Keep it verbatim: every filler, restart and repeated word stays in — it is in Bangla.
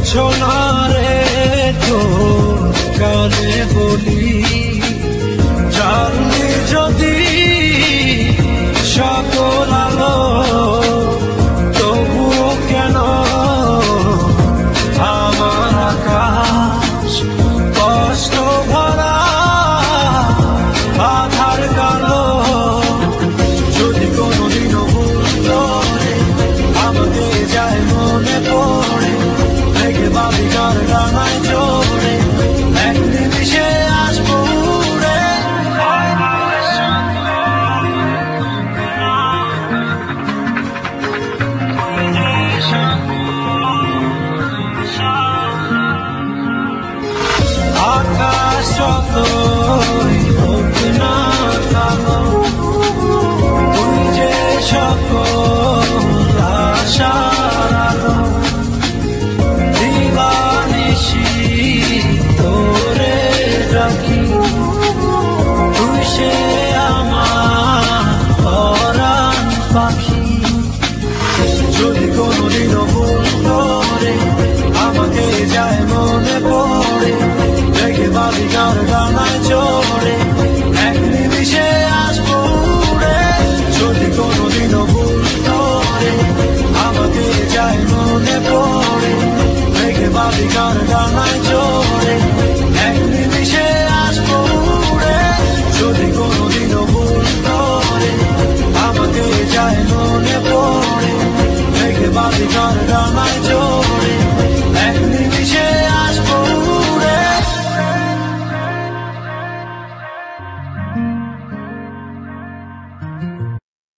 বোঝো না রে তো কানে বলি জানলি যদি সকল আলো তবুও কেন আমার আকাশ কষ্ট ভরা আধার কালো যদি কোনোদিনও ভুল করে আমাকে যায় মনে পড়ে ভেঙে বাবি কার ডানায় জোরে এক নিমিষে আসবো উড়ে আকাশ যতই হোক না কালো তুই যে সকল আশার আলো দিবানিশি তোরে রাখি তুই সে আমার পরাণ পাখি যদি কোনোদিনও ভুল করে আমাকে যায় মনে পড়ে দেখে বাবি কার ডানায় চড়ে এক নিমিষে আসবো উড়ে যদি কোনোদিনও ভুল করে আমাকে যায় মনে পড়ে দেখে বাবি কার ডানায় চড়ে এক নিমিষে আসবো উড়ে যদি কোনোদিনও ভুল করে আমাকে যায় মনে পড়ে দেখে বাবি কার ডানায় চড়ে